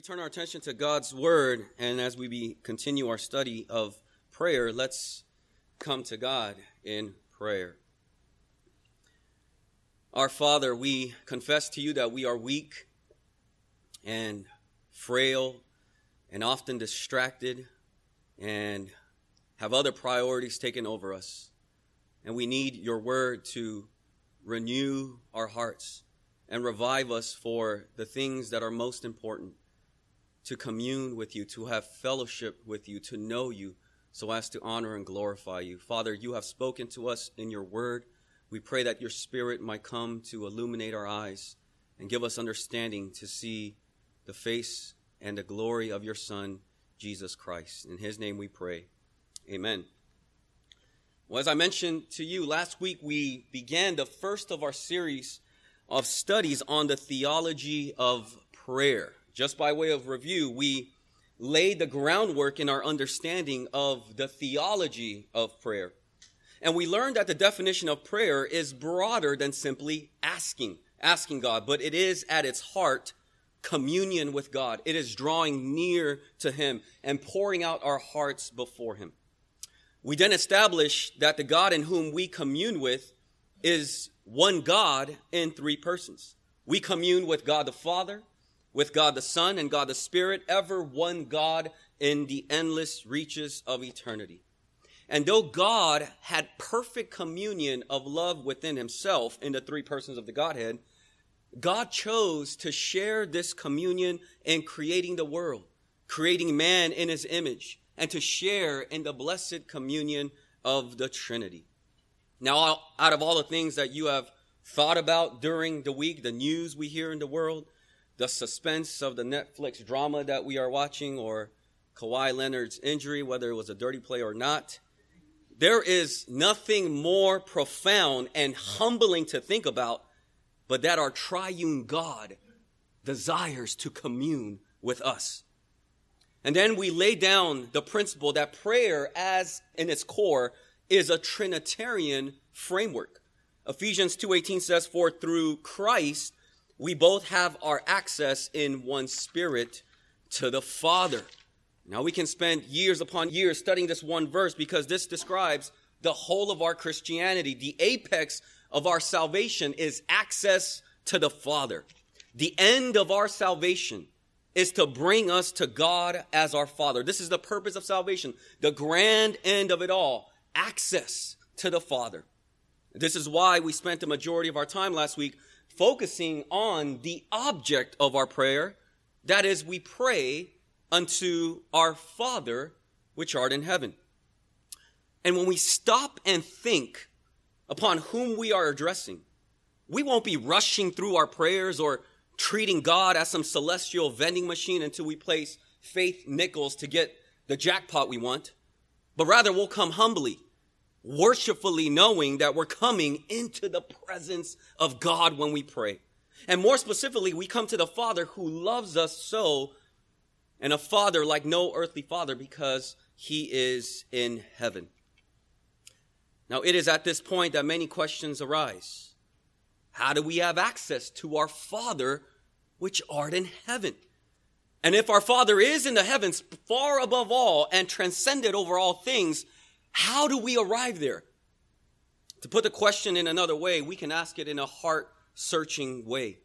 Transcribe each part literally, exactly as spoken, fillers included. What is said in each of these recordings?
turn our attention to God's Word, and as we be, continue our study of prayer, let's come to God in prayer. Our Father, we confess to you that we are weak and frail and often distracted and have other priorities taken over us. And we need your Word to renew our hearts and revive us for the things that are most important. To commune with you, to have fellowship with you, to know you, so as to honor and glorify you. Father, you have spoken to us in your word. We pray that your Spirit might come to illuminate our eyes and give us understanding to see the face and the glory of your Son, Jesus Christ. In his name we pray. Amen. Well, as I mentioned to you, last week we began the first of our series of studies on the theology of prayer. Just by way of review, we laid the groundwork in our understanding of the theology of prayer. And we learned that the definition of prayer is broader than simply asking, asking God, but it is at its heart communion with God. It is drawing near to him and pouring out our hearts before him. We then established that the God in whom we commune with is one God in three persons. We commune with God the Father, with God the Son, and God the Spirit, ever one God in the endless reaches of eternity. And though God had perfect communion of love within himself in the three persons of the Godhead, God chose to share this communion in creating the world, creating man in his image, and to share in the blessed communion of the Trinity. Now, out of all the things that you have thought about during the week, the news we hear in the world, the suspense of the Netflix drama that we are watching, or Kawhi Leonard's injury, whether it was a dirty play or not, there is nothing more profound and humbling to think about, but that our triune God desires to commune with us. And then we lay down the principle that prayer, as in its core, is a Trinitarian framework. Ephesians two eighteen says, "For through Christ we both have our access in one Spirit to the Father." Now we can spend years upon years studying this one verse because this describes the whole of our Christianity. The apex of our salvation is access to the Father. The end of our salvation is to bring us to God as our Father. This is the purpose of salvation. The grand end of it all, access to the Father. This is why we spent the majority of our time last week focusing on the object of our prayer. That is, we pray unto our Father which art in heaven. And when we stop and think upon whom we are addressing, we won't be rushing through our prayers or treating God as some celestial vending machine until we place faith nickels to get the jackpot we want. But rather, we'll come humbly, worshipfully, knowing that we're coming into the presence of God when we pray. And more specifically, we come to the Father who loves us so, and a Father like no earthly father, because he is in heaven. Now, it is at this point that many questions arise. How do we have access to our Father which art in heaven? And if our Father is in the heavens, far above all and transcended over all things, how do we arrive there? To put the question in another way, we can ask it in a heart-searching way.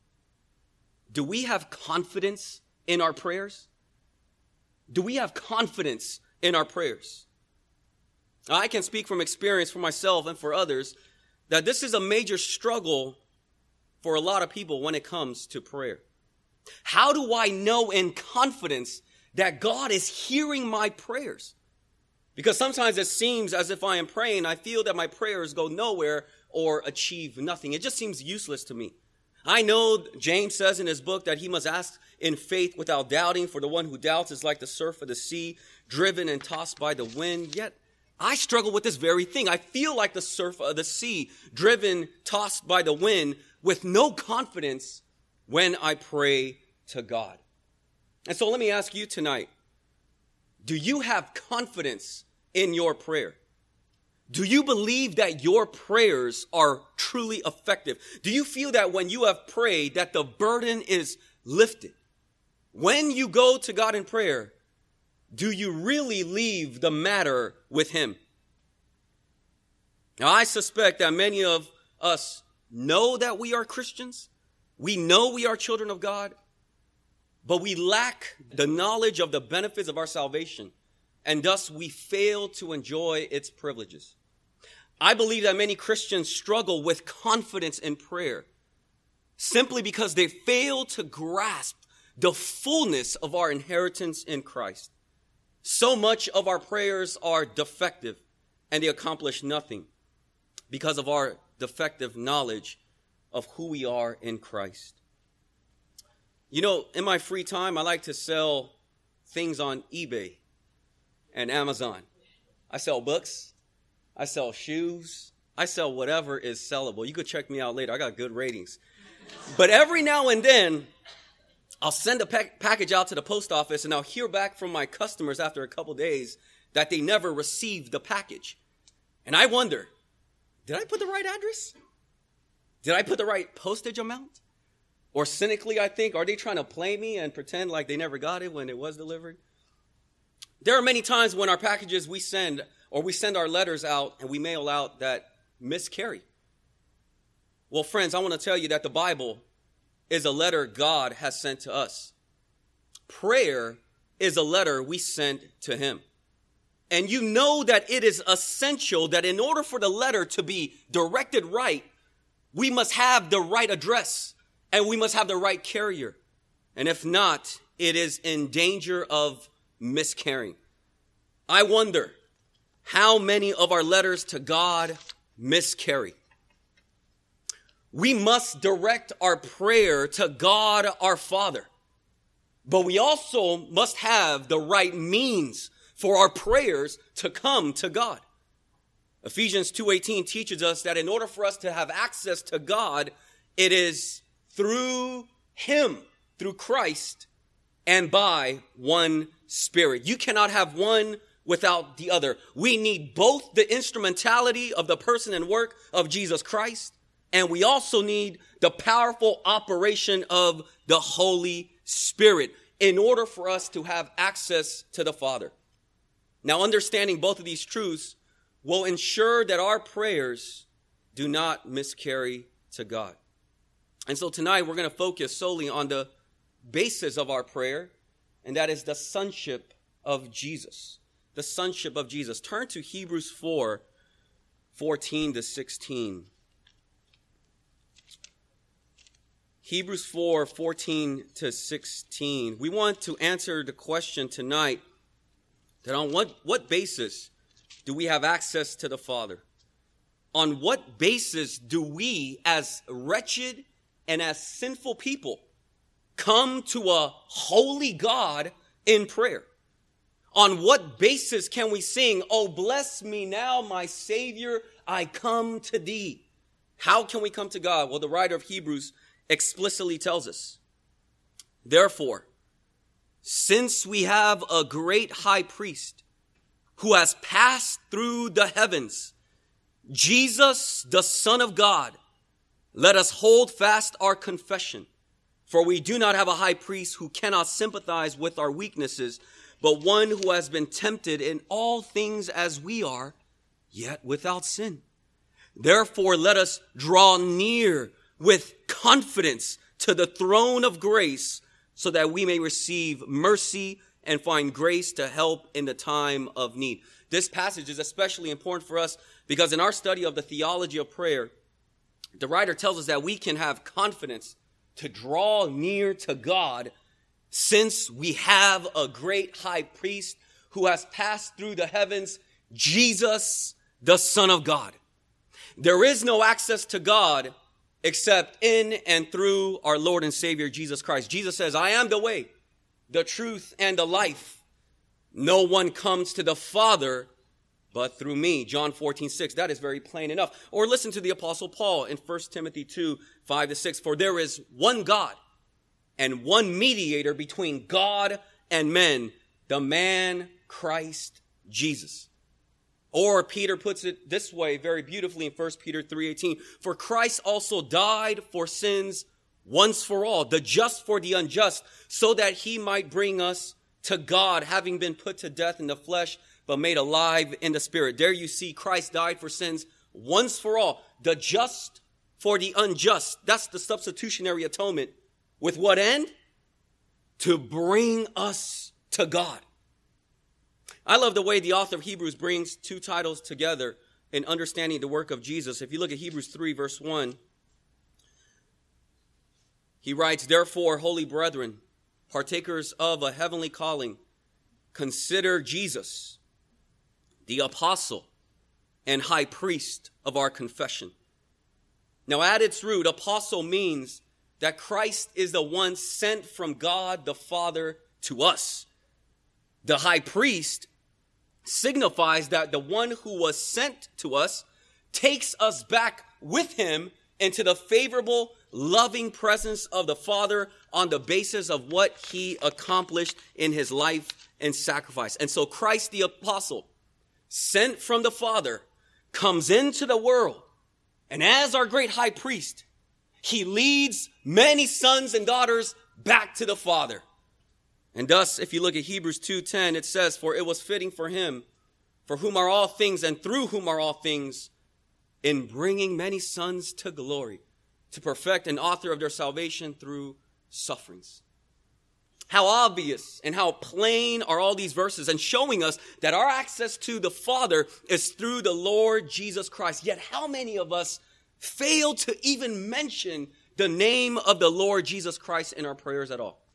Do we have confidence in our prayers? Do we have confidence in our prayers? I can speak from experience for myself and for others that this is a major struggle for a lot of people when it comes to prayer. How do I know in confidence that God is hearing my prayers? Because sometimes it seems as if I am praying, I feel that my prayers go nowhere or achieve nothing. It just seems useless to me. I know James says in his book that he must ask in faith without doubting, for the one who doubts is like the surf of the sea, driven and tossed by the wind. Yet I struggle with this very thing. I feel like the surf of the sea, driven, tossed by the wind, with no confidence when I pray to God. And so let me ask you tonight, do you have confidence in your prayer? Do you believe that your prayers are truly effective? Do you feel that when you have prayed that the burden is lifted? When you go to God in prayer, do you really leave the matter with him? Now, I suspect that many of us know that we are Christians. We know we are children of God, but we lack the knowledge of the benefits of our salvation, and thus we fail to enjoy its privileges. I believe that many Christians struggle with confidence in prayer simply because they fail to grasp the fullness of our inheritance in Christ. So much of our prayers are defective and they accomplish nothing because of our defective knowledge of who we are in Christ. You know, in my free time, I like to sell things on eBay and Amazon. I sell books. I sell shoes. I sell whatever is sellable. You could check me out later. I got good ratings. But every now and then, I'll send a pack- package out to the post office, and I'll hear back from my customers after a couple days that they never received the package. And I wonder, did I put the right address? Did I put the right postage amount? Or cynically, I think, are they trying to play me and pretend like they never got it when it was delivered? There are many times when our packages we send, or we send our letters out and we mail out that miscarry. Well, friends, I want to tell you that the Bible is a letter God has sent to us. Prayer is a letter we sent to him. And you know that it is essential that in order for the letter to be directed right, we must have the right address and we must have the right carrier. And if not, it is in danger of miscarrying. I wonder how many of our letters to God miscarry. We must direct our prayer to God our Father, but we also must have the right means for our prayers to come to God. Ephesians two eighteen teaches us that in order for us to have access to God, it is through him, through Christ, and by one Spirit. You cannot have one without the other. We need both the instrumentality of the person and work of Jesus Christ, and we also need the powerful operation of the Holy Spirit in order for us to have access to the Father. Now, understanding both of these truths will ensure that our prayers do not miscarry to God. And so tonight we're going to focus solely on the basis of our prayer, and that is the sonship of Jesus. The sonship of Jesus. Turn to Hebrews four, fourteen to sixteen. Hebrews four, fourteen to sixteen. We want to answer the question tonight that on what, what basis do we have access to the Father? On what basis do we, as wretched and as sinful people, come to a holy God in prayer? On what basis can we sing, "Oh, bless me now, my Savior, I come to thee"? How can we come to God? Well, the writer of Hebrews explicitly tells us, "Therefore, since we have a great high priest who has passed through the heavens, Jesus, the Son of God, let us hold fast our confession. For we do not have a high priest who cannot sympathize with our weaknesses, but one who has been tempted in all things as we are, yet without sin. Therefore, let us draw near with confidence to the throne of grace, so that we may receive mercy and find grace to help in the time of need." This passage is especially important for us because in our study of the theology of prayer, the writer tells us that we can have confidence to draw near to God since we have a great high priest who has passed through the heavens, Jesus, the Son of God. There is no access to God except in and through our Lord and Savior, Jesus Christ. Jesus says, "I am the way, the truth, and the life. No one comes to the Father but through me." John fourteen six. That is very plain enough. Or listen to the Apostle Paul in First Timothy two, five to six. "For there is one God and one mediator between God and men, the man Christ Jesus." Or Peter puts it this way very beautifully in First Peter three eighteen. "For Christ also died for sins once for all, the just for the unjust, so that he might bring us to God, having been put to death in the flesh, but made alive in the spirit. There you see Christ died for sins once for all, the just for the unjust. That's the substitutionary atonement. With what end? To bring us to God. I love the way the author of Hebrews brings two titles together in understanding the work of Jesus. If you look at Hebrews three, verse one, he writes, "Therefore, holy brethren, partakers of a heavenly calling, consider Jesus, the apostle and high priest of our confession." Now, at its root, apostle means that Christ is the one sent from God the Father to us. The high priest signifies that the one who was sent to us takes us back with him into the favorable, loving presence of the Father on the basis of what he accomplished in his life and sacrifice. And so Christ the apostle, sent from the Father, comes into the world, and as our great high priest, he leads many sons and daughters back to the Father. And thus, if you look at Hebrews two ten, it says, "For it was fitting for him, for whom are all things and through whom are all things, in bringing many sons to glory, to perfect an author of their salvation through sufferings." How obvious and how plain are all these verses, and showing us that our access to the Father is through the Lord Jesus Christ. Yet how many of us fail to even mention the name of the Lord Jesus Christ in our prayers at all?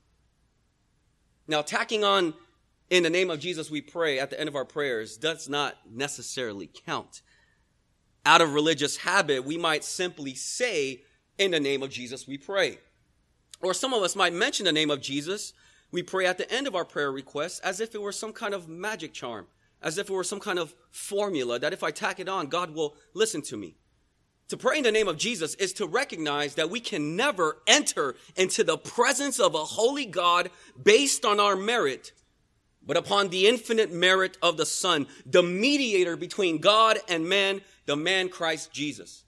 Now, tacking on "in the name of Jesus we pray" at the end of our prayers does not necessarily count. Out of religious habit, we might simply say, "In the name of Jesus we pray." Or some of us might mention the name of Jesus we pray at the end of our prayer requests as if it were some kind of magic charm, as if it were some kind of formula that if I tack it on, God will listen to me. To pray in the name of Jesus is to recognize that we can never enter into the presence of a holy God based on our merit, but upon the infinite merit of the Son, the mediator between God and man, the man Christ Jesus.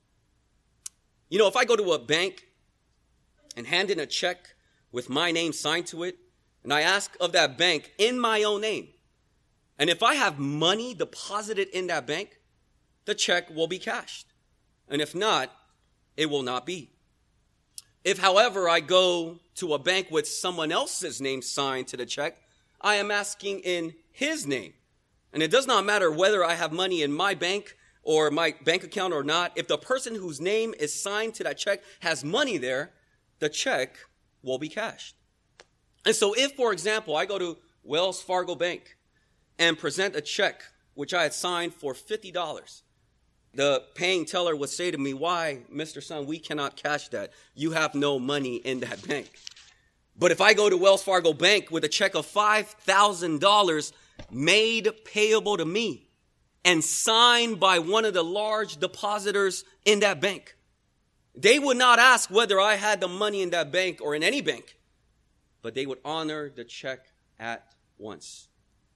You know, if I go to a bank and hand in a check with my name signed to it, and I ask of that bank in my own name, and if I have money deposited in that bank, the check will be cashed. And if not, it will not be. If, however, I go to a bank with someone else's name signed to the check, I am asking in his name. And it does not matter whether I have money in my bank or my bank account or not. If the person whose name is signed to that check has money there, the check will be cashed. And so if, for example, I go to Wells Fargo Bank and present a check which I had signed for fifty dollars, the paying teller would say to me, "Why, Mister Son, we cannot cash that. You have no money in that bank." But if I go to Wells Fargo Bank with a check of five thousand dollars made payable to me and signed by one of the large depositors in that bank, they would not ask whether I had the money in that bank or in any bank, but they would honor the check at once.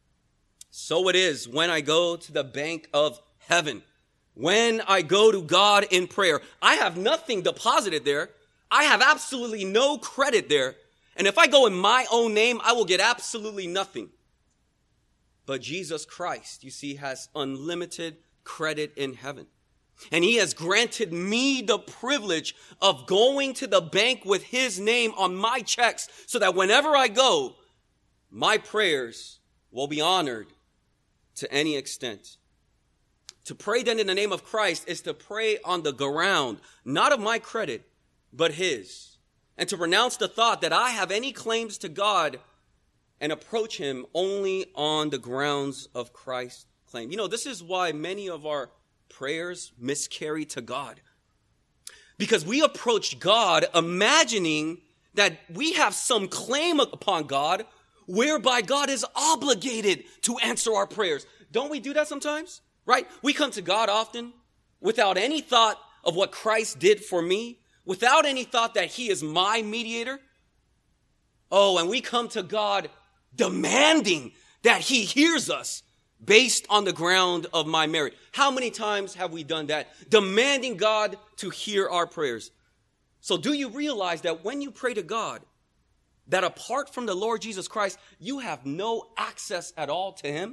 So it is when I go to the bank of heaven. When I go to God in prayer, I have nothing deposited there. I have absolutely no credit there. And if I go in my own name, I will get absolutely nothing. But Jesus Christ, you see, has unlimited credit in heaven. And he has granted me the privilege of going to the bank with his name on my checks so that whenever I go, my prayers will be honored to any extent. To pray then in the name of Christ is to pray on the ground, not of my credit, but his. And to renounce the thought that I have any claims to God and approach him only on the grounds of Christ's claim. You know, this is why many of our prayers miscarry to God. Because we approach God imagining that we have some claim upon God whereby God is obligated to answer our prayers. Don't we do that sometimes? Right? We come to God often without any thought of what Christ did for me, without any thought that he is my mediator. Oh, and we come to God demanding that he hears us based on the ground of my merit. How many times have we done that? Demanding God to hear our prayers. So do you realize that when you pray to God, that apart from the Lord Jesus Christ, you have no access at all to him?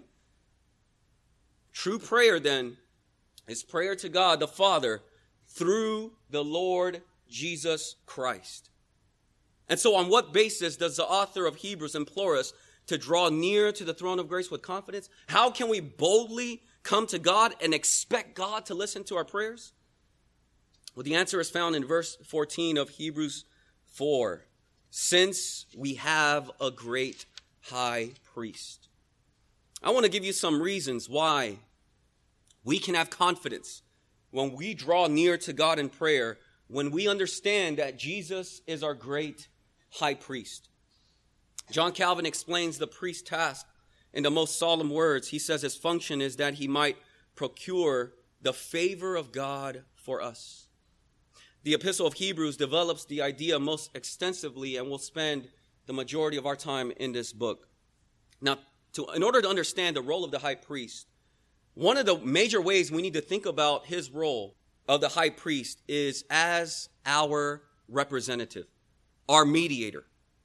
True prayer, then, is prayer to God the Father through the Lord Jesus Christ. And so on what basis does the author of Hebrews implore us to draw near to the throne of grace with confidence? How can we boldly come to God and expect God to listen to our prayers? Well, the answer is found in verse fourteen of Hebrews four. Since we have a great high priest. I want to give you some reasons why we can have confidence when we draw near to God in prayer, when we understand that Jesus is our great high priest. John Calvin explains the priest's task in the most solemn words. He says his function is that he might procure the favor of God for us. The Epistle of Hebrews develops the idea most extensively, and we'll spend the majority of our time in this book. Now, to, in order to understand the role of the high priest, one of the major ways we need to think about his role of the high priest is as our representative, our mediator.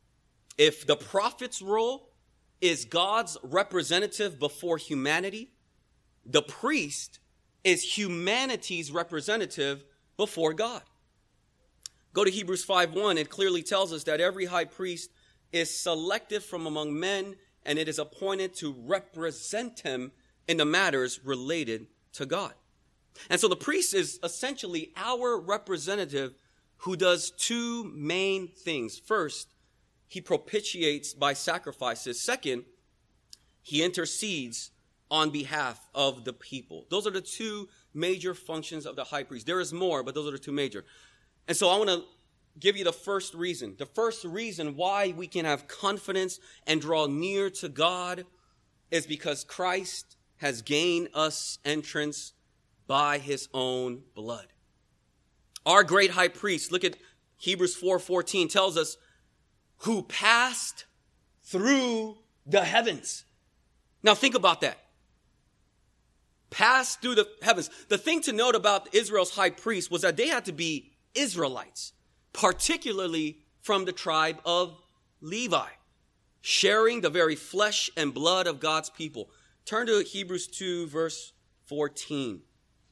If the prophet's role is God's representative before humanity, the priest is humanity's representative before God. Go to Hebrews five one. It clearly tells us that every high priest is selected from among men, and it is appointed to represent him in the matters related to God. And so the priest is essentially our representative who does two main things. First, he propitiates by sacrifices. Second, he intercedes on behalf of the people. Those are the two major functions of the high priest. There is more, but those are the two major. And so I want to give you the first reason. The first reason why we can have confidence and draw near to God is because Christ has gained us entrance by his own blood. Our great high priest, look at Hebrews four fourteen, tells us, who passed through the heavens. Now think about that. Passed through the heavens. The thing to note about Israel's high priest was that they had to be Israelites, particularly from the tribe of Levi, sharing the very flesh and blood of God's people. Turn to Hebrews two, verse fourteen.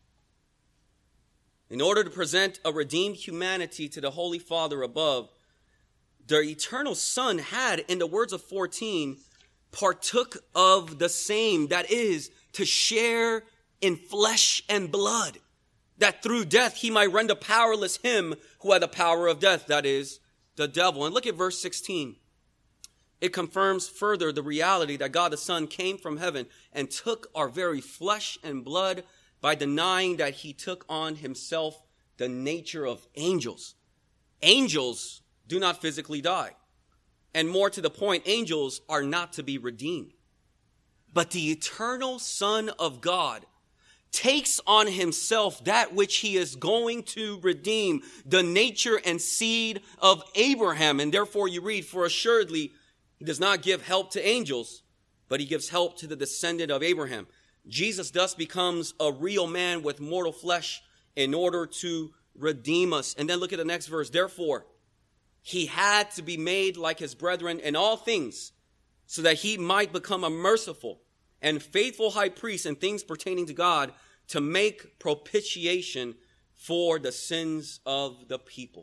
In order to present a redeemed humanity to the Holy Father above, the eternal Son had, in the words of fourteen, partook of the same, that is, to share in flesh and blood, that through death he might render powerless him who had the power of death, that is, the devil. And look at verse sixteen. It confirms further the reality that God the Son came from heaven and took our very flesh and blood by denying that he took on himself the nature of angels. Angels do not physically die. And more to the point, angels are not to be redeemed. But the eternal Son of God takes on himself that which he is going to redeem, the nature and seed of Abraham. And therefore you read, for assuredly he does not give help to angels, but he gives help to the descendant of Abraham. Jesus thus becomes a real man with mortal flesh in order to redeem us. And then look at the next verse. Therefore, he had to be made like his brethren in all things, so that he might become a merciful and faithful high priest in things pertaining to God, to make propitiation for the sins of the people.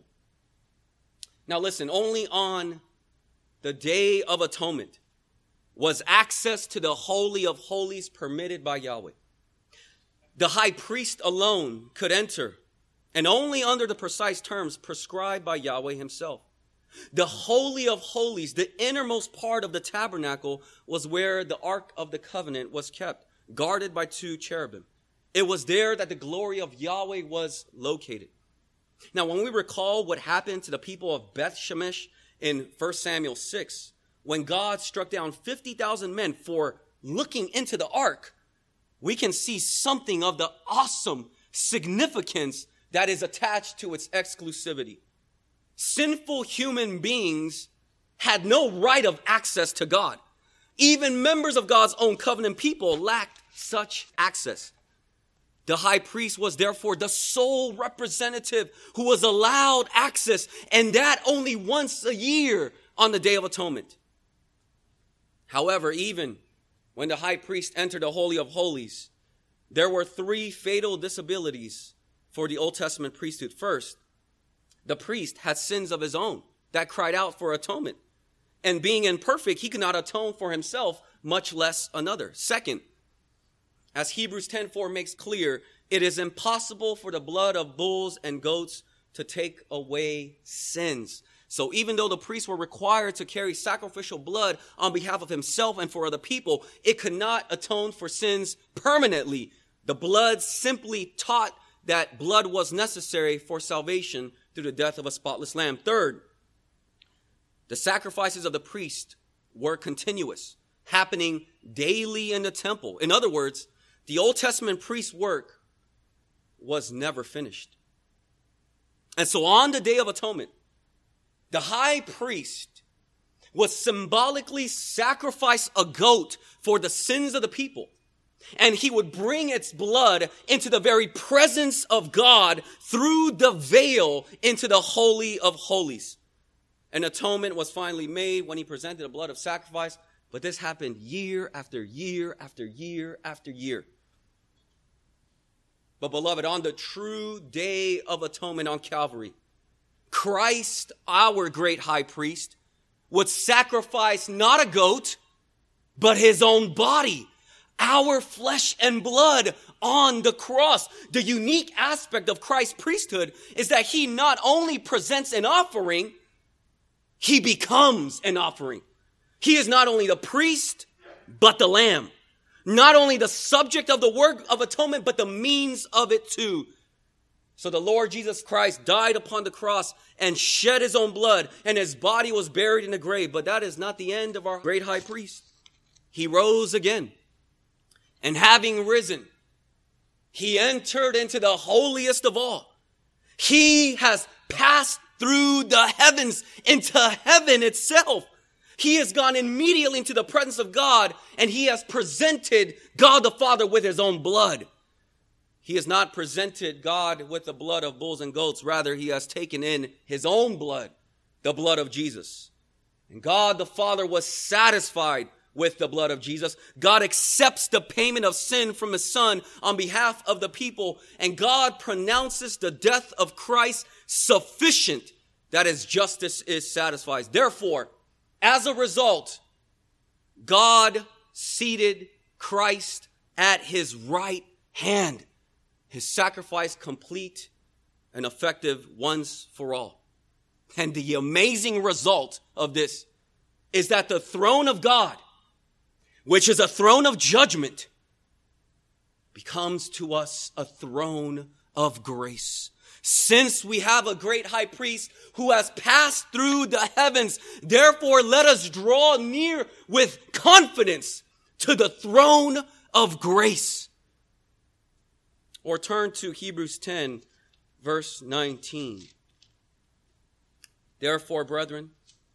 Now listen, only on the Day of Atonement was access to the Holy of Holies permitted by Yahweh. The high priest alone could enter, and only under the precise terms prescribed by Yahweh himself. The Holy of Holies, the innermost part of the tabernacle, was where the Ark of the Covenant was kept, guarded by two cherubim. It was there that the glory of Yahweh was located. Now, when we recall what happened to the people of Beth Shemesh in First Samuel six, when God struck down fifty thousand men for looking into the ark, we can see something of the awesome significance that is attached to its exclusivity. Sinful human beings had no right of access to God. Even members of God's own covenant people lacked such access. The high priest was therefore the sole representative who was allowed access, and that only once a year on the Day of Atonement. However, even when the high priest entered the Holy of Holies, there were three fatal disabilities for the Old Testament priesthood. First, the priest had sins of his own that cried out for atonement. And being imperfect, he could not atone for himself, much less another. Second, as Hebrews ten four makes clear, it is impossible for the blood of bulls and goats to take away sins. So even though the priests were required to carry sacrificial blood on behalf of himself and for other people, it could not atone for sins permanently. The blood simply taught that blood was necessary for salvation through the death of a spotless lamb. Third, the sacrifices of the priest were continuous, happening daily in the temple. In other words, the Old Testament priest's work was never finished. And so on the Day of Atonement, the high priest would symbolically sacrifice a goat for the sins of the people. And he would bring its blood into the very presence of God through the veil into the Holy of Holies. An atonement was finally made when he presented the blood of sacrifice, but this happened year after year after year after year. But beloved, on the true Day of Atonement on Calvary, Christ, our great high priest, would sacrifice not a goat, but his own body, our flesh and blood on the cross. The unique aspect of Christ's priesthood is that he not only presents an offering, he becomes an offering. He is not only the priest, but the lamb. Not only the subject of the work of atonement, but the means of it too. So the Lord Jesus Christ died upon the cross and shed his own blood, and his body was buried in the grave. But that is not the end of our great high priest. He rose again. And having risen, he entered into the holiest of all. He has passed through the heavens into heaven itself. He has gone immediately into the presence of God, and he has presented God the Father with his own blood. He has not presented God with the blood of bulls and goats. Rather, he has taken in his own blood, the blood of Jesus. And God the Father was satisfied with the blood of Jesus. God accepts the payment of sin from his Son on behalf of the people, and God pronounces the death of Christ sufficient that his justice is satisfied. Therefore, as a result, God seated Christ at his right hand, his sacrifice complete and effective once for all. And the amazing result of this is that the throne of God, which is a throne of judgment, becomes to us a throne of grace. Since we have a great high priest who has passed through the heavens, therefore let us draw near with confidence to the throne of grace. Or turn to Hebrews ten, verse nineteen. Therefore, brethren,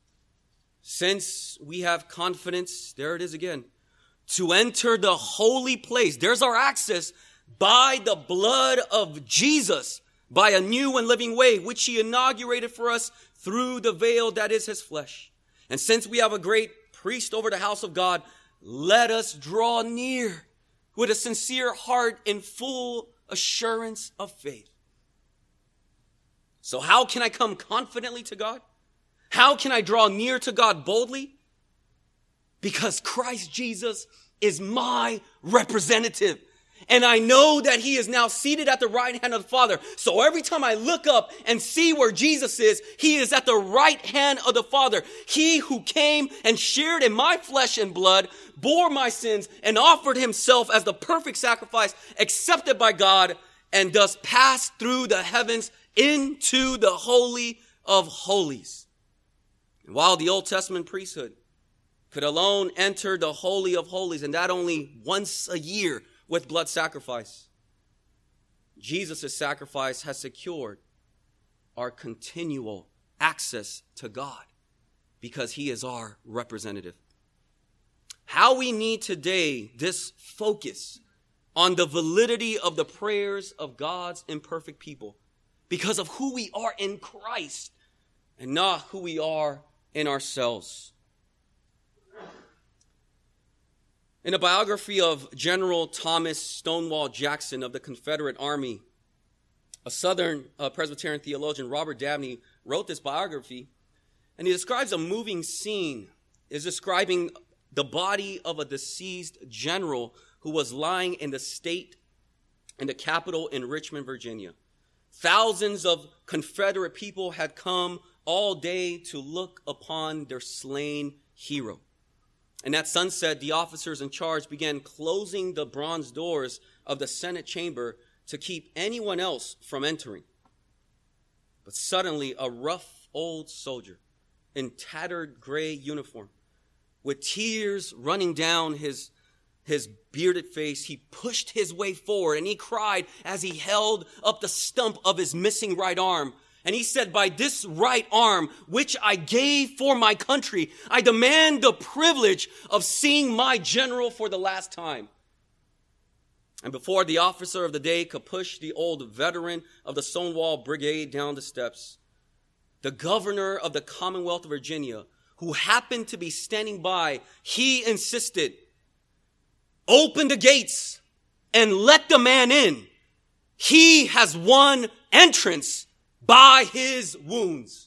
since we have confidence, there it is again, to enter the holy place. There's our access by the blood of Jesus, by a new and living way, which he inaugurated for us through the veil that is his flesh. And since we have a great priest over the house of God, let us draw near with a sincere heart in full assurance of faith. So how can I come confidently to God? How can I draw near to God boldly? Because Christ Jesus is my representative. And I know that he is now seated at the right hand of the Father. So every time I look up and see where Jesus is, he is at the right hand of the Father. He who came and shared in my flesh and blood, bore my sins, and offered himself as the perfect sacrifice accepted by God, and thus passed through the heavens into the Holy of Holies. And while the Old Testament priesthood could alone enter the Holy of Holies, and that only once a year, with blood sacrifice, Jesus' sacrifice has secured our continual access to God because he is our representative. How we need today this focus on the validity of the prayers of God's imperfect people because of who we are in Christ and not who we are in ourselves. In a biography of General Thomas Stonewall Jackson of the Confederate Army, a Southern uh, Presbyterian theologian, Robert Dabney, wrote this biography, and he describes a moving scene. Is describing the body of a deceased general who was lying in the state, in the capital in Richmond, Virginia. Thousands of Confederate people had come all day to look upon their slain hero. And at sunset, the officers in charge began closing the bronze doors of the Senate chamber to keep anyone else from entering. But suddenly, a rough old soldier in tattered gray uniform, with tears running down his, his bearded face, he pushed his way forward and he cried as he held up the stump of his missing right arm. And he said, "By this right arm, which I gave for my country, I demand the privilege of seeing my general for the last time." And before the officer of the day could push the old veteran of the Stonewall Brigade down the steps, the governor of the Commonwealth of Virginia, who happened to be standing by, he insisted, "Open the gates and let the man in. He has won entrance by his wounds."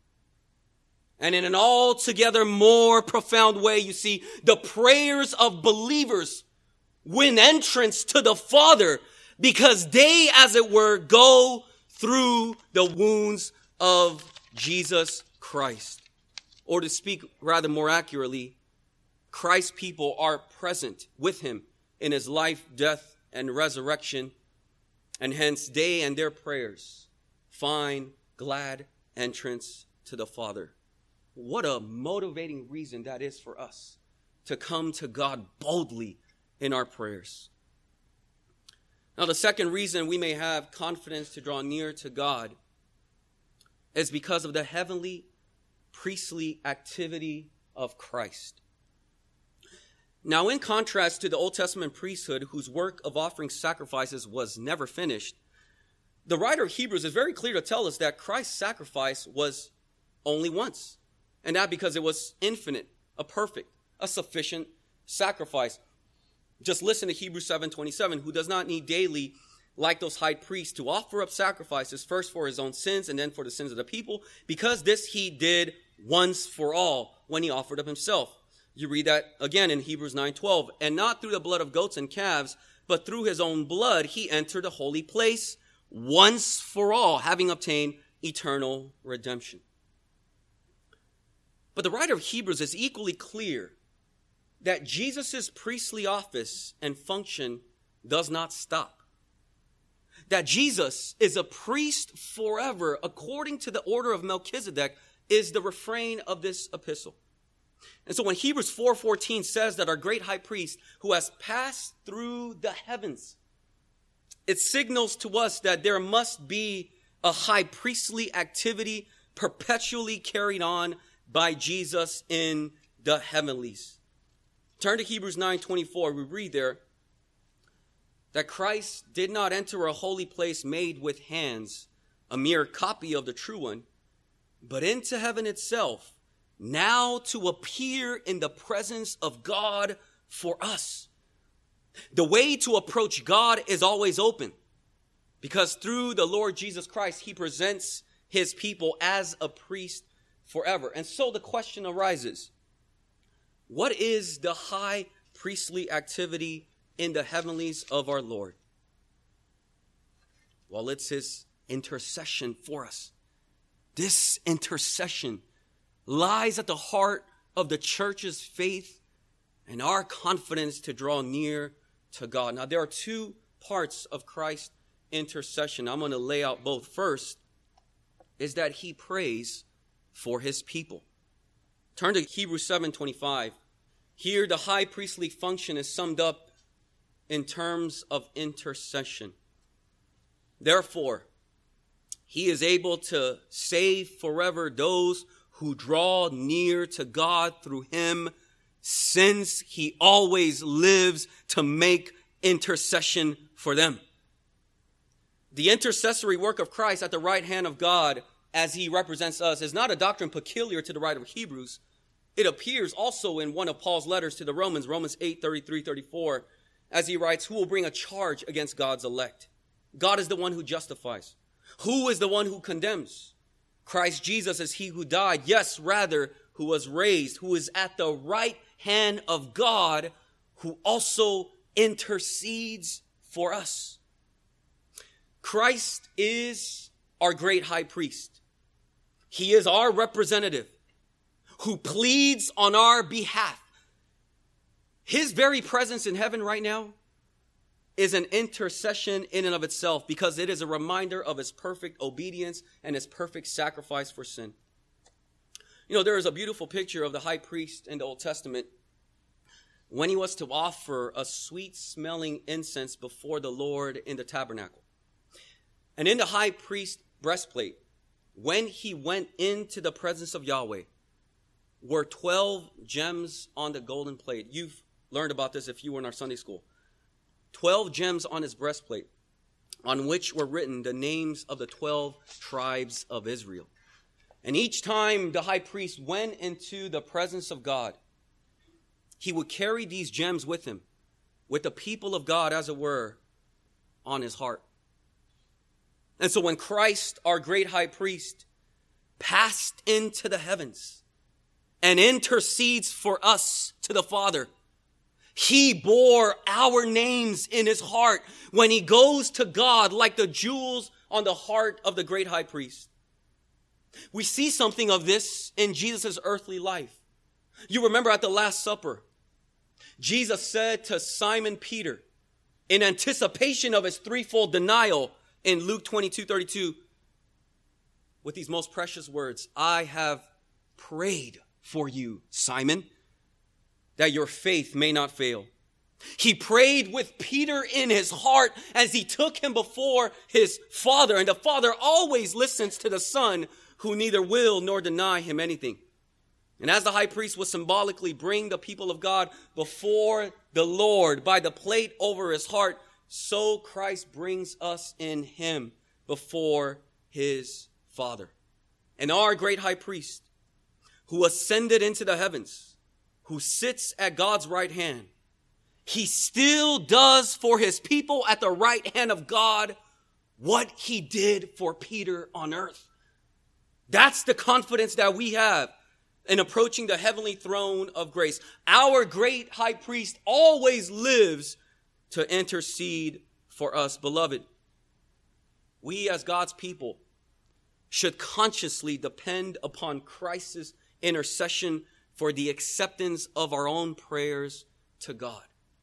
And in an altogether more profound way, you see, the prayers of believers win entrance to the Father because they, as it were, go through the wounds of Jesus Christ. Or to speak rather more accurately, Christ's people are present with him in his life, death, and resurrection, and hence they and their prayers find glad entrance to the Father. What a motivating reason that is for us to come to God boldly in our prayers. Now, the second reason we may have confidence to draw near to God is because of the heavenly priestly activity of Christ. Now, in contrast to the Old Testament priesthood, whose work of offering sacrifices was never finished, the writer of Hebrews is very clear to tell us that Christ's sacrifice was only once, and that because it was infinite, a perfect, a sufficient sacrifice. Just listen to Hebrews seven twenty-seven, who does not need daily, like those high priests, to offer up sacrifices, first for his own sins and then for the sins of the people, because this he did once for all when he offered up himself. You read that again in Hebrews nine twelve. And not through the blood of goats and calves, but through his own blood he entered the holy place once for all, having obtained eternal redemption. But the writer of Hebrews is equally clear that Jesus' priestly office and function does not stop. That Jesus is a priest forever, according to the order of Melchizedek, is the refrain of this epistle. And so when Hebrews four fourteen says that our great high priest, who has passed through the heavens, it signals to us that there must be a high priestly activity perpetually carried on by Jesus in the heavenlies. Turn to Hebrews nine twenty-four. We read there that Christ did not enter a holy place made with hands, a mere copy of the true one, but into heaven itself, now to appear in the presence of God for us. The way to approach God is always open, because through the Lord Jesus Christ, he presents his people as a priest forever. And so the question arises, what is the high priestly activity in the heavenlies of our Lord? Well, it's his intercession for us. This intercession lies at the heart of the church's faith and our confidence to draw near to God. Now, there are two parts of Christ's intercession. I'm going to lay out both. First is that he prays for his people. Turn to Hebrews seven twenty-five. Here, the high priestly function is summed up in terms of intercession. Therefore, he is able to save forever those who draw near to God through him, since he always lives to make intercession for them. The intercessory work of Christ at the right hand of God as he represents us is not a doctrine peculiar to the writer of Hebrews. It appears also in one of Paul's letters to the Romans, Romans eight, thirty-three, thirty-four, as he writes, who will bring a charge against God's elect? God is the one who justifies. Who is the one who condemns? Christ Jesus is he who died, yes, rather, who was raised, who is at the right hand of God, who also intercedes for us. Christ is our great high priest. He is our representative who pleads on our behalf. His very presence in heaven right now is an intercession in and of itself because it is a reminder of his perfect obedience and his perfect sacrifice for sin. You know, there is a beautiful picture of the high priest in the Old Testament when he was to offer a sweet-smelling incense before the Lord in the tabernacle. And in the high priest's breastplate, when he went into the presence of Yahweh, were twelve gems on the golden plate. You've learned about this if you were in our Sunday school. twelve gems on his breastplate, on which were written the names of the twelve tribes of Israel. And each time the high priest went into the presence of God, he would carry these gems with him, with the people of God, as it were, on his heart. And so when Christ, our great high priest, passed into the heavens and intercedes for us to the Father, he bore our names in his heart when he goes to God like the jewels on the heart of the great high priest. We see something of this in Jesus' earthly life. You remember at the Last Supper, Jesus said to Simon Peter, in anticipation of his threefold denial in Luke twenty-two thirty-two, with these most precious words, I have prayed for you, Simon, that your faith may not fail. He prayed with Peter in his heart as he took him before his Father. And the Father always listens to the Son who neither will nor deny him anything. And as the high priest would symbolically bring the people of God before the Lord by the plate over his heart, so Christ brings us in him before his Father. And our great high priest, who ascended into the heavens, who sits at God's right hand, he still does for his people at the right hand of God what he did for Peter on earth. That's the confidence that we have in approaching the heavenly throne of grace. Our great high priest always lives to intercede for us. Beloved, we as God's people should consciously depend upon Christ's intercession for the acceptance of our own prayers to God.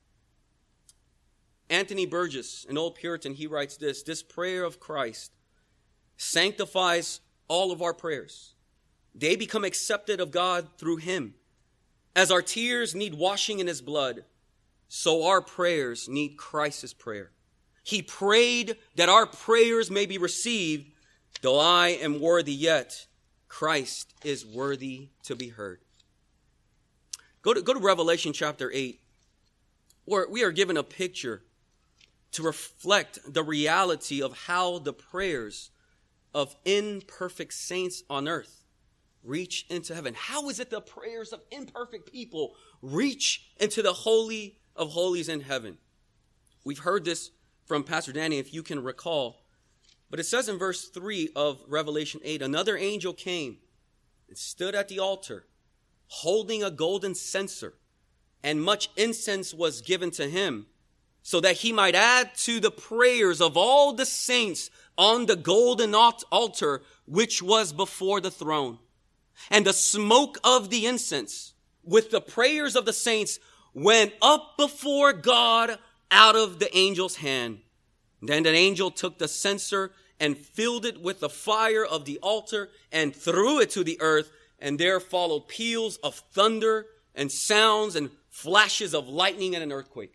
Anthony Burgess, an old Puritan, he writes this: this prayer of Christ sanctifies all of our prayers. They become accepted of God through him. As our tears need washing in his blood, so our prayers need Christ's prayer. He prayed that our prayers may be received. Though I am worthy yet, Christ is worthy to be heard. Go to, go to Revelation chapter eight, where we are given a picture to reflect the reality of how the prayers of imperfect saints on earth reach into heaven. How is it the prayers of imperfect people reach into the Holy of Holies in heaven? We've heard this from Pastor Danny, if you can recall. But it says in verse three of Revelation eight, another angel came and stood at the altar, holding a golden censer, and much incense was given to him, so that he might add to the prayers of all the saints on the golden altar which was before the throne. And the smoke of the incense with the prayers of the saints went up before God out of the angel's hand. Then an angel took the censer and filled it with the fire of the altar and threw it to the earth. And there followed peals of thunder and sounds and flashes of lightning and an earthquake.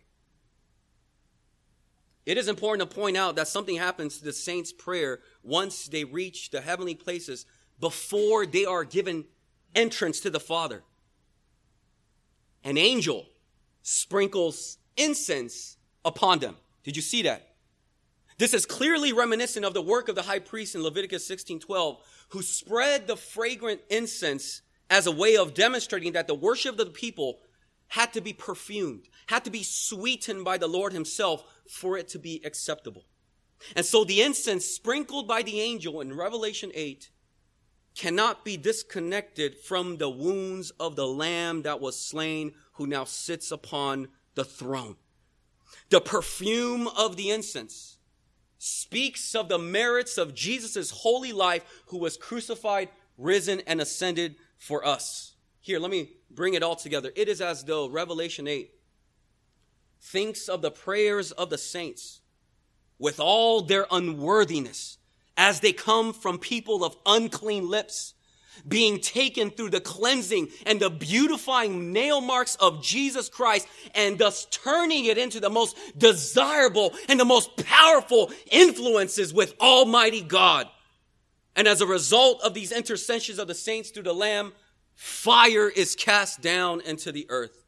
It is important to point out that something happens to the saints' prayer once they reach the heavenly places before they are given entrance to the Father. An angel sprinkles incense upon them. Did you see that? This is clearly reminiscent of the work of the high priest in Leviticus sixteen twelve, who spread the fragrant incense as a way of demonstrating that the worship of the people had to be perfumed, had to be sweetened by the Lord himself for it to be acceptable. And so the incense sprinkled by the angel in Revelation eight cannot be disconnected from the wounds of the Lamb that was slain, who now sits upon the throne. The perfume of the incense speaks of the merits of Jesus' holy life, who was crucified, risen, and ascended for us. Here, let me bring it all together. It is as though Revelation eight thinks of the prayers of the saints with all their unworthiness as they come from people of unclean lips, being taken through the cleansing and the beautifying nail marks of Jesus Christ, and thus turning it into the most desirable and the most powerful influences with Almighty God. And as a result of these intercessions of the saints through the Lamb, fire is cast down into the earth.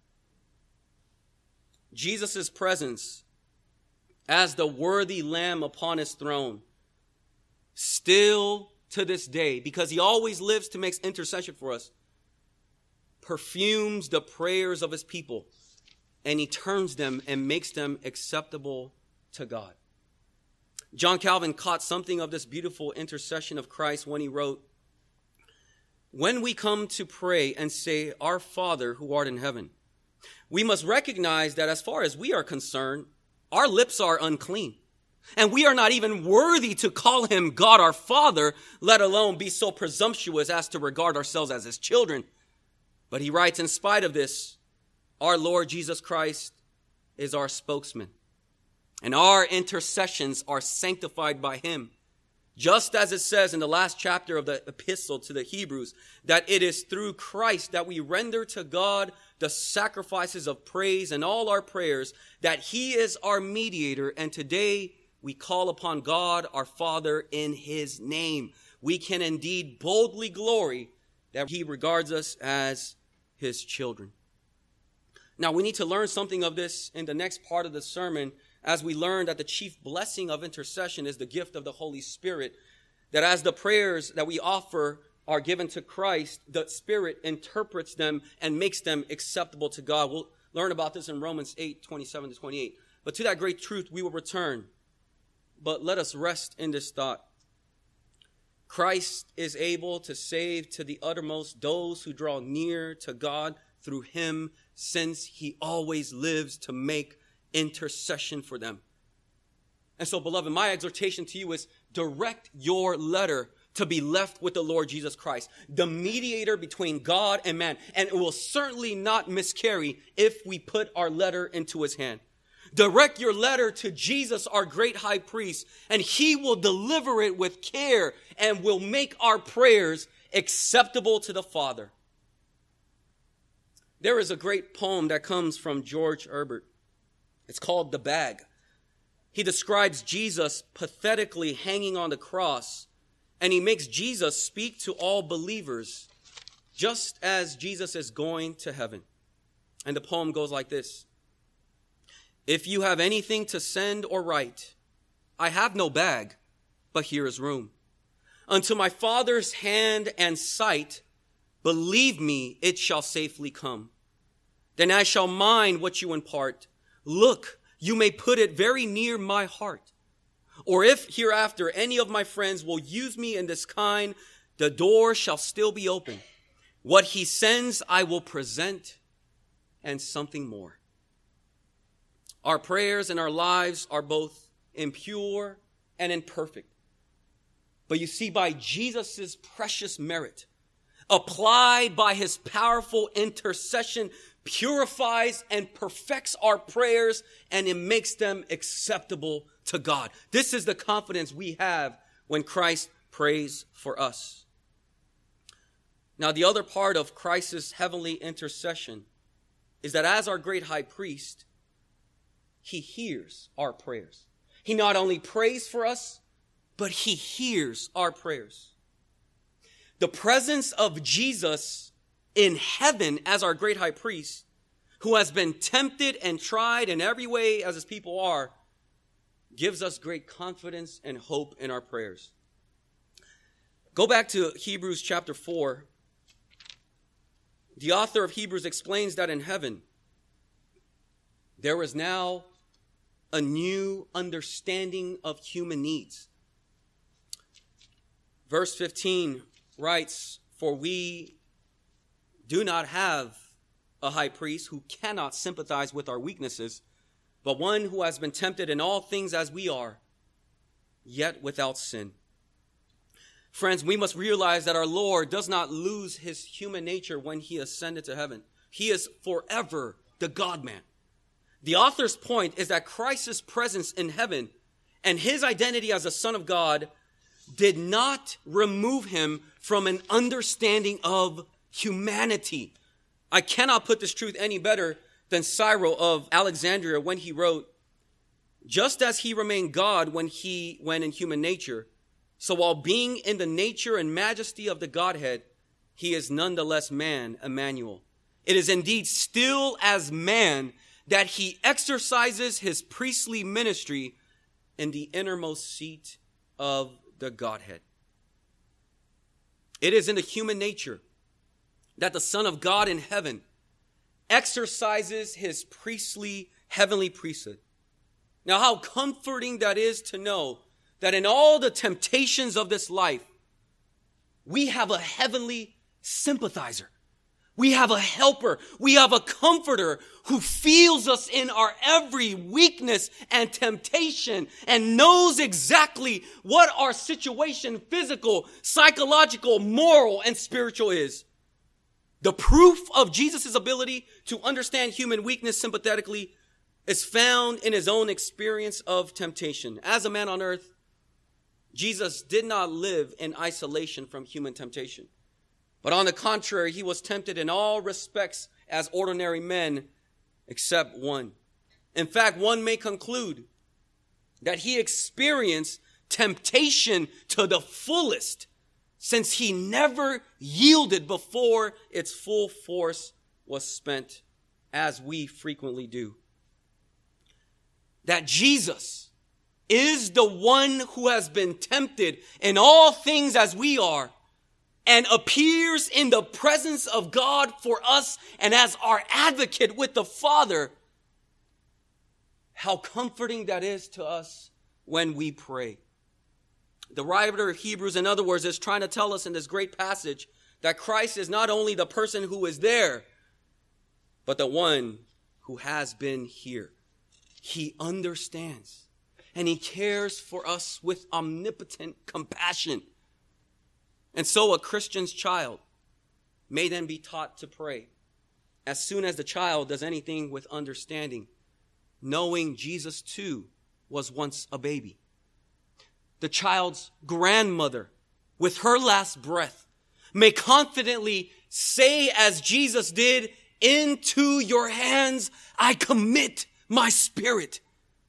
Jesus' presence as the worthy Lamb upon his throne, still to this day, because he always lives to make intercession for us, perfumes the prayers of his people, and he turns them and makes them acceptable to God. John Calvin caught something of this beautiful intercession of Christ when he wrote, "When we come to pray and say, 'Our Father who art in heaven,' we must recognize that as far as we are concerned, our lips are unclean. And we are not even worthy to call him God our Father, let alone be so presumptuous as to regard ourselves as his children." But he writes, in spite of this, our Lord Jesus Christ is our spokesman, and our intercessions are sanctified by him. Just as it says in the last chapter of the epistle to the Hebrews, that it is through Christ that we render to God the sacrifices of praise and all our prayers, that he is our mediator, and today we call upon God our Father in his name. We can indeed boldly glory that he regards us as his children. Now, we need to learn something of this in the next part of the sermon, as we learn that the chief blessing of intercession is the gift of the Holy Spirit, that as the prayers that we offer are given to Christ, the Spirit interprets them and makes them acceptable to God. We'll learn about this in Romans eight, twenty-seven to twenty-eight. But to that great truth we will return. But let us rest in this thought. Christ is able to save to the uttermost those who draw near to God through him, since he always lives to make intercession for them. And so, beloved, my exhortation to you is direct your letter to be left with the Lord Jesus Christ, the mediator between God and man. And it will certainly not miscarry if we put our letter into his hand. Direct your letter to Jesus, our great high priest, and he will deliver it with care and will make our prayers acceptable to the Father. There is a great poem that comes from George Herbert. It's called The Bag. He describes Jesus pathetically hanging on the cross, and he makes Jesus speak to all believers just as Jesus is going to heaven. And the poem goes like this: "If you have anything to send or write, I have no bag, but here is room. Unto my Father's hand and sight, believe me, it shall safely come. Then I shall mind what you impart. Look, you may put it very near my heart. Or if hereafter any of my friends will use me in this kind, the door shall still be open. What he sends I will present, and something more." Our prayers and our lives are both impure and imperfect. But you see, by Jesus' precious merit, applied by his powerful intercession, purifies and perfects our prayers, and it makes them acceptable to God. This is the confidence we have when Christ prays for us. Now, the other part of Christ's heavenly intercession is that as our great high priest, he hears our prayers. He not only prays for us, but he hears our prayers. The presence of Jesus in heaven as our great high priest who has been tempted and tried in every way as his people are, gives us great confidence and hope in our prayers. Go back to Hebrews chapter four. The author of Hebrews explains that in heaven, there is now a new understanding of human needs. Verse fifteen writes, "For we do not have a high priest who cannot sympathize with our weaknesses, but one who has been tempted in all things as we are, yet without sin." Friends, we must realize that our Lord does not lose his human nature when he ascended to heaven. He is forever the God-man. The author's point is that Christ's presence in heaven and his identity as the Son of God did not remove him from an understanding of humanity. I cannot put this truth any better than Cyril of Alexandria when he wrote, "Just as he remained God when he when in human nature, so while being in the nature and majesty of the Godhead, he is nonetheless man, Emmanuel. It is indeed still as man that he exercises his priestly ministry in the innermost seat of the Godhead." It is in the human nature that the Son of God in heaven exercises his priestly heavenly priesthood. Now, how comforting that is to know that in all the temptations of this life, we have a heavenly sympathizer. We have a helper. We have a comforter who feels us in our every weakness and temptation and knows exactly what our situation, physical, psychological, moral, and spiritual is. The proof of Jesus' ability to understand human weakness sympathetically is found in his own experience of temptation. As a man on earth, Jesus did not live in isolation from human temptation. But on the contrary, he was tempted in all respects as ordinary men, except one. In fact, one may conclude that he experienced temptation to the fullest, since he never yielded before its full force was spent, as we frequently do. That Jesus is the one who has been tempted in all things as we are, and appears in the presence of God for us and as our advocate with the Father. How comforting that is to us when we pray. The writer of Hebrews, in other words, is trying to tell us in this great passage that Christ is not only the person who is there, but the one who has been here. He understands and he cares for us with omnipotent compassion. And so a Christian's child may then be taught to pray as soon as the child does anything with understanding, knowing Jesus too was once a baby. The child's grandmother, with her last breath, may confidently say as Jesus did, "Into your hands I commit my spirit."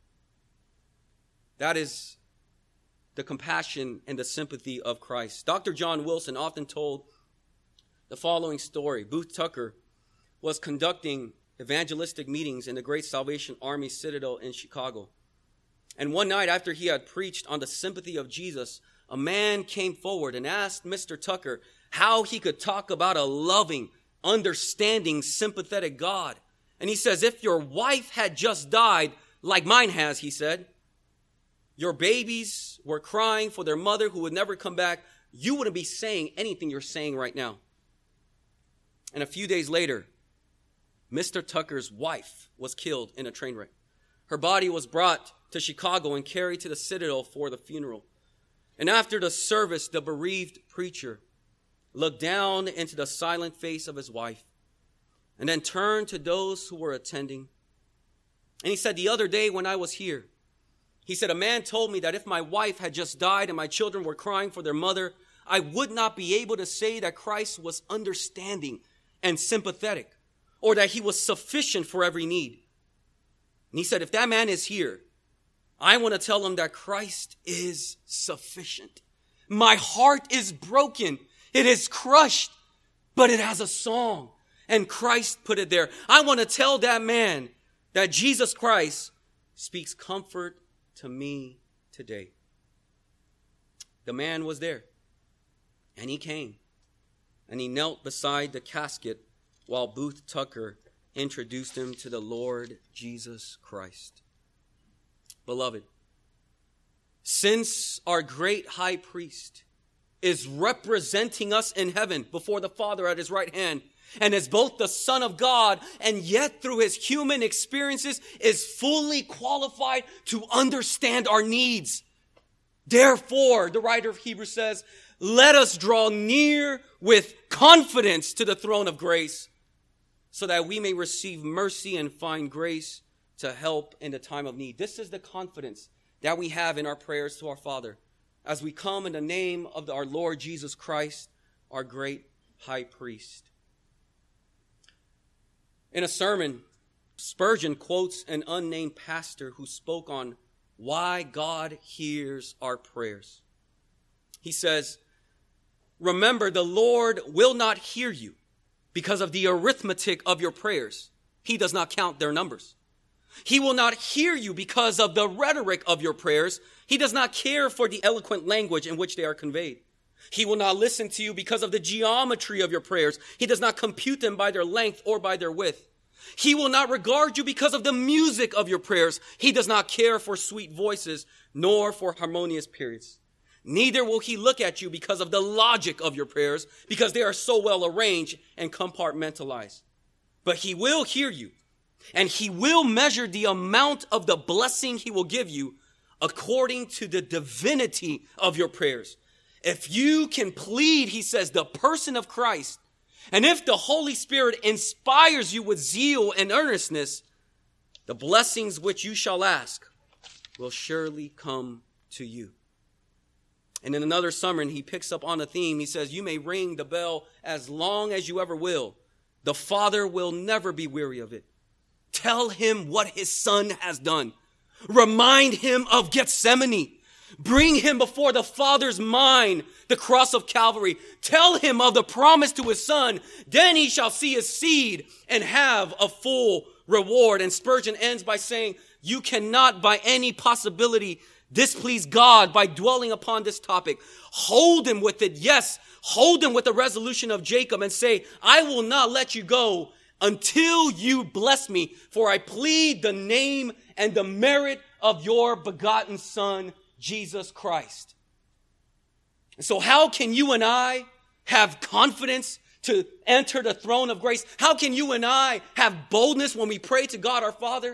That is the compassion and the sympathy of Christ. Doctor John Wilson often told the following story. Booth Tucker was conducting evangelistic meetings in the Great Salvation Army Citadel in Chicago. And one night after he had preached on the sympathy of Jesus, a man came forward and asked Mister Tucker how he could talk about a loving, understanding, sympathetic God. And he says, "If your wife had just died, like mine has," he said, "your babies were crying for their mother who would never come back, you wouldn't be saying anything you're saying right now." And a few days later, Mister Tucker's wife was killed in a train wreck. Her body was brought to Chicago and carried to the Citadel for the funeral. And after the service, the bereaved preacher looked down into the silent face of his wife and then turned to those who were attending. And he said, "The other day when I was here," he said, "a man told me that if my wife had just died and my children were crying for their mother, I would not be able to say that Christ was understanding and sympathetic, or that he was sufficient for every need." And he said, "If that man is here, I want to tell him that Christ is sufficient. My heart is broken. It is crushed, but it has a song. And Christ put it there. I want to tell that man that Jesus Christ speaks comfort to me today. The man was there. And he came. And he knelt beside the casket while Booth Tucker introduced him to the Lord Jesus Christ. Beloved, since our great high priest is representing us in heaven before the Father at his right hand, and is both the Son of God, and yet through his human experiences is fully qualified to understand our needs. Therefore, the writer of Hebrews says, let us draw near with confidence to the throne of grace, so that we may receive mercy and find grace to help in the time of need. This is the confidence that we have in our prayers to our Father as we come in the name of our Lord Jesus Christ, our great high priest. In a sermon, Spurgeon quotes an unnamed pastor who spoke on why God hears our prayers. He says, remember, the Lord will not hear you because of the arithmetic of your prayers. He does not count their numbers. He will not hear you because of the rhetoric of your prayers. He does not care for the eloquent language in which they are conveyed. He will not listen to you because of the geometry of your prayers. He does not compute them by their length or by their width. He will not regard you because of the music of your prayers. He does not care for sweet voices, nor for harmonious periods. Neither will he look at you because of the logic of your prayers, because they are so well arranged and compartmentalized. But he will hear you, and he will measure the amount of the blessing he will give you according to the divinity of your prayers. If you can plead, he says, the person of Christ, and if the Holy Spirit inspires you with zeal and earnestness, the blessings which you shall ask will surely come to you. And in another sermon, he picks up on a theme. He says, you may ring the bell as long as you ever will. The Father will never be weary of it. Tell him what his Son has done. Remind him of Gethsemane. Bring him before the Father's mind, the cross of Calvary. Tell him of the promise to his Son. Then he shall see his seed and have a full reward. And Spurgeon ends by saying, you cannot by any possibility displease God by dwelling upon this topic. Hold him with it. Yes, hold him with the resolution of Jacob and say, I will not let you go until you bless me, for I plead the name and the merit of your begotten Son, Jesus Christ. And so how can you and I have confidence to enter the throne of grace? How can you and I have boldness when we pray to God our Father?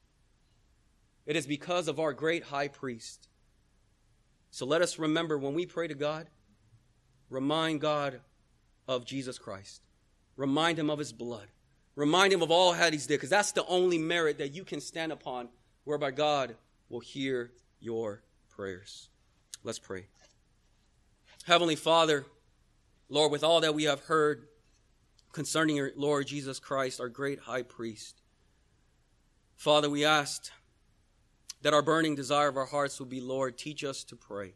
It is because of our great high priest. So let us remember when we pray to God, remind God of Jesus Christ. Remind him of his blood. Remind him of all that he's did, because that's the only merit that you can stand upon, whereby God will hear your prayers. Let's pray. Heavenly Father, Lord, with all that we have heard concerning your Lord Jesus Christ, our great high priest, Father, we asked that our burning desire of our hearts would be, Lord, teach us to pray.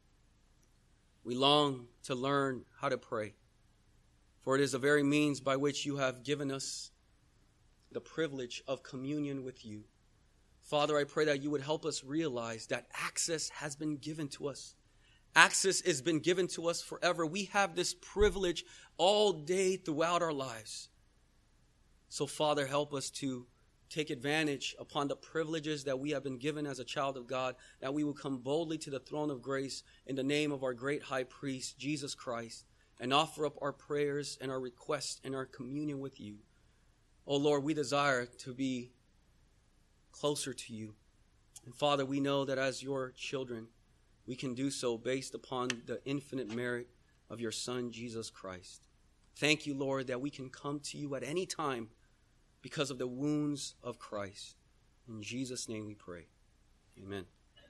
We long to learn how to pray, for it is the very means by which you have given us the privilege of communion with you. Father, I pray that you would help us realize that access has been given to us. Access has been given to us forever. We have this privilege all day throughout our lives. So, Father, help us to take advantage upon the privileges that we have been given as a child of God, that we will come boldly to the throne of grace in the name of our great high priest, Jesus Christ, and offer up our prayers and our requests and our communion with you. Oh, Lord, we desire to be closer to you. And Father, we know that as your children, we can do so based upon the infinite merit of your Son, Jesus Christ. Thank you, Lord, that we can come to you at any time because of the wounds of Christ. In Jesus' name we pray. Amen.